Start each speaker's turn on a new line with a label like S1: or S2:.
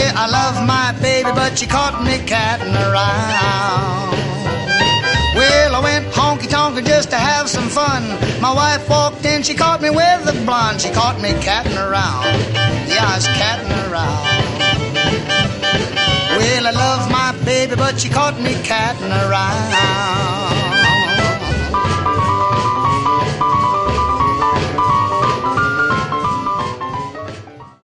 S1: I love my baby, but she caught me catting around. Well, I went honky-tonk just to have some fun. My wife walked in, she caught me with a blonde. She caught me catting around. Yeah, I was catting around. Well, I love my baby, but she caught me catting around.